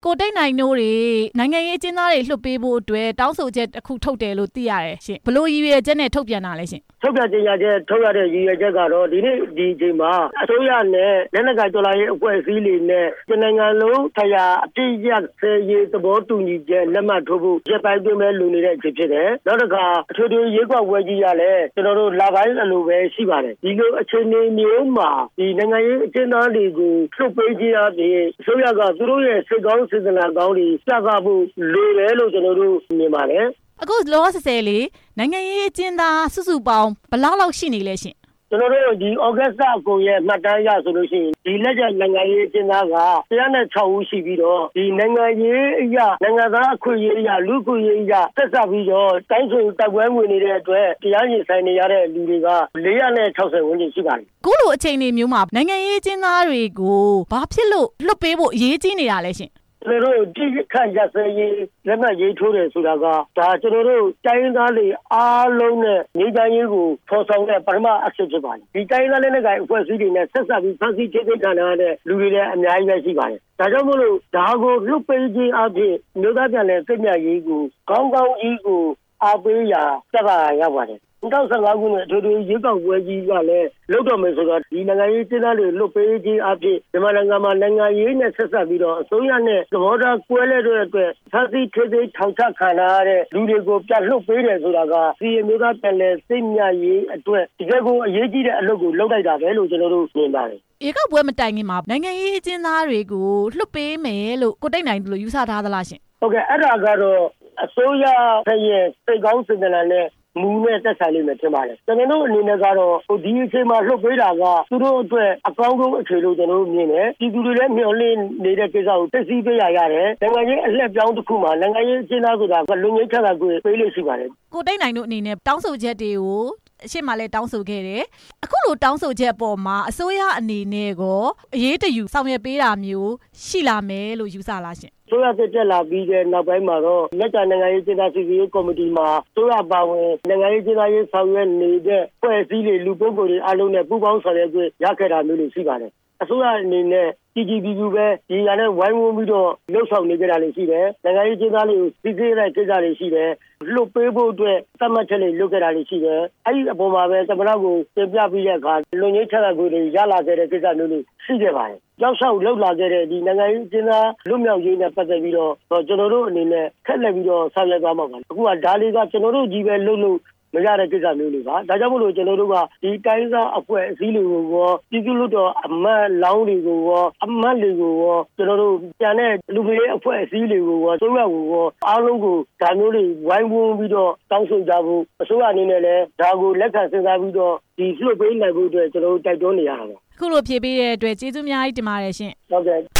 ကိုတိတ်နိုင်တို့တွေနိုင်ငံရေးအကျဉ်းသားတွေလွှတ်ပေးဖို့အတွက်တောင်းဆိုချက်တစ်ခုထုတ်တယ်လို့သိရတယ်ရှင်ဘလို့ရည်ရွယ်ချက်နဲ့ထုတ်ပြန်တာလဲရှင်ထုတ်ပြန်ကြေညာချက်ထုတ်ရတဲ့ရည်ရွယ်ချက်ကတော့ဒီနေ့ဒီအချိန်မှာအစိုးရနဲ့လက်နက်ကိုင်တော်လှန်ရေးအဖွဲ့အစည်းတွေနဲ့နိုင်ငံလုံးဆိုင်ရာအပြည့်အစုံရေးသဘောတူညီချက်လက်မှတ်ထိုးဖို့ရက်ပိုင်းတွင်ပဲလုံနေတဲ့အချိန်ဖြစ်တယ်နောက်တစ်ခါအထွေထွေရွေးကောက်ပွဲကြီးရလဲကျွန်တော်တို့လာပိုင်းအလိုပဲရှိပါတယ်ဒီလိုအခြေအနေမျိုးမှာဒီနိုင်ငံရေးအကျဉ်းသားတွေကိုလွှတ်ပေးခြင်းအပြင်အစိုးရကသူတို့ရဲ့စိတ်ကောင်းစေတနာကောင်းတွေစကားဖို့လိုတယ်လို့ကျွန်တော်တို့မြင်ပါတယ်အခုလောဆယ်လေးနိုင်ငံရေးအကျဉ်းသားစုစုပေါင်းဘယ်လောက်ရှိနေလဲရှင်ကျွန်တော်တို့ဒီဩဂတ်စ်အကုန်ရဲ့မှတ်တမ်းရဆိုလို့ရှိရင်ဒီလက်ကျနိုင်ငံရေးအကျဉ်းသားက106ဦးရှိပြီးတော့ဒီနိုင်ငံရေးအရာနိုင်ငံသားအခွင့်အရေးအရာလူ့အခွင့်အရေးအရာဆက်စပ်ပြီးတော့တိုင်းဆိုတိုက်ပွဲဝင်နေတဲ့အတွက်တရားရင်ဆိုင်နေရတဲ့လူတွေက460ဝန်းကျင်ရှိပါတယ်ခုလိုအချိန်တွေမျိုးမှာနိုင်ငံရေးအကျဉ်းသားတွေကိုဘာဖြစ်လို့လွတ်ပေးဖို့အရေးကြီးနေတာလဲရှင်ကျွန်တော်တို့ဒီခန့်ရစရေးလက်မှတ်ရေးထိုးတယ်ဆိုတာကဒါကျွန်တော်တို့တိုင်းသားတွေအားလုံးနဲ့နေတိုင်းရေးကိုဖော်ဆောင်တဲ့ပထမအချက်ဖြစ်ပါတယ်ဒီတိုင်းသားလက်နက်ကိုင်အဖွဲ့အစည်းတွေနဲ့ဆက်စပ်ပြီးဖန်ဆီးထိန်းသိမ်းခံရတဲ့လူတွေလည်းအများကြီးပဲရှိပါတယ်ဒါကြောင့်မို့လို့ဒါကိုလွတ်ပေးခြင်းအပြင်မြို့သားပြန်လည်သိမြတ်ရေးကိုကောင်းကောင်းကြီးကိုအားပေးရာတက်ပါရပါတယ်2015ခုနှစ်အထွေထွေရွေးကောက်ပွဲကြီးကလည်းလုပ်တော့မယ်ဆိုတော့ဒီနိုင်ငံရေးကျင်းသားတွေလွတ်ပေးခြင်းအဖြစ်မြန်မာနိုင်ငံမှာနိုင်ငံရေးနဲ့ဆက်ဆက်ပြီးတော့အစိုးရနဲ့သဘောထားကွဲလဲတဲ့အတွက်ဖမ်းဆီးထိန်းသိမ်းထောင်ချခံရတဲ့လူတွေကိုပြန်လွတ်ပေးတယ်ဆိုတာကစီအမျိုးသားပြန်လည်သိမြတ်ရေးအတွက်တကယ်ကိုအရေးကြီးတဲ့အလုပ်ကိုလုပ်လိုက်တာပဲလို့ကျွန်တော်တို့မြင်ပါတယ်ရေကောက်ပွဲမတိုင်ခင်မှာနိုင်ငံရေးအကျဉ်းသားတွေကိုလွတ်ပေးမယ်လို့ကိုတိတ်နိုင်လို့ယူဆထားသလားရှင်ဟုတ်ကဲ့အဲ့ဒါကတော့အစိုးရရဲ့စိတ်ကောင်းစေတနာနဲ့မူနဲ့တက်ဆိုင်လိမ့်မယ်ထင်ပါတယ်ကျွန်တော်တို့အနေနဲ့ကတော့ဒီအချိန်မှာလှုပ်ပေးတာကသူတို့အတွက်အကောင်းဆုံးအခြေလို့ကျွန်တော်တို့မြင်တယ်ဒီသူတွေလည်းမျှော်လင့်နေတဲ့ကိစ္စကိုသိသိပေးရရတယ်နိုင်ငံရေးအလှည့်ပြောင်းတစ်ခုမှာနိုင်ငံရေးအကျဉ်းသားဆိုတာကလူငယ်ချတာကိုပေးလို့ရှိပါတယ်ကိုတိတ်နိုင်တို့အနေနဲ့တောင်းဆိုချက်တွေကိုအရှိမလဲတောင်းဆိုခဲ့တယ်အခုလိုတောင်းဆိုချက်အပေါ်မှာအစိုးရအနေနဲ့ကိုအရေးတယူဆောင်ရွက်ပေးတာမျိုးရှိလာမယ်လို့ယူဆလားရှင်ဆိုရတက်လာပြီးတဲ့နောက်ပိုင်းမှာတော့လက်ကျနိုင်ငံရေးကျင်းပစီစဉ်ကော်မတီမှာဆိုရပါဝင်နိုင်ငံရေးကျင်းပရေးဆောင်ရွက်နေတဲ့ဖွဲ့စည်းတွေလူပုဂ္ဂိုလ်တွေအားလုံးနဲ့ပူးပေါင်းဆောင်ရွက်ရခဲ့တာမျိုးတွေရှိပါတယ်အစိုးရအနေနဲ့TGBB ပဲဒီကနေ့ဝိုင်းဝန်းပြီးတော့လှုပ်ဆောင်နေကြတာလည်းရှိတယ်နိုင်ငံရေးကျင်းပလေးကိုစီစဉ်တဲ့ကိစ္စတွေရှိတယ်လွတ်ပေးဖို့အတွက်သတ်မှတ်ချက်တွေလုပ်ခဲ့တာလည်းရှိတယ်အဲ့ဒီအပေါ်မှာပဲသမ္မတကိုတင်ပြပြီးတဲ့အခါလူငယ်ချတာကိုရလာခဲ့တဲ့ကိစ္စမျိုးတွေရှိခဲ့ပါတယ်ရောက်လျှောက်လောက်လာခဲ့တဲ့ဒီနိုင်ငံရေးကျင်းပလွတ်မြောက်ရေးနဲ့ပတ်သက်ပြီးတော့ကျွန်တော်တို့အနေနဲ့ခက်လက်ပြီးတော့ဆောင်ရွက်သွားမှာပါအခုကဒါလေးကကျွန်တော်တို့ကြီးပဲလုပ်လို့မရတဲ့ကိစ္စမျိုးတွေပါဒါကြောင့်မို့လို့ကျွန်တော်တို့ကဒီတိုင်းစားအဖွဲ့အစည်းတွေကိုရောပြည်သူ့လွှတ်တော်အမတ်လောင်းတွေကိုရောအမတ်တွေကိုရောကျွန်တော်တို့ပြန်တဲ့လူမျိုးရေးအဖွဲ့အစည်းတွေကိုရောစိုးရကိုရောအားလုံးကိုဒါမျိုးတွေဝိုင်းဝန်းပြီးတော့တောင်းဆိုကြဖို့အစိုးရအနေနဲ့လည်းဒါကိုလက်ခံစဉ်းစားပြီးတော့ဒီလွှတ်ပေးနိုင်ဖို့အတွက်ကျွန်တော်တို့တိုက်တွန်းနေရတာပါအခုလိုဖြေပေးတဲ့အတွက်ကျေးဇူးအများကြီးတင်ပါတယ်ရှင်ဟုတ်ကဲ့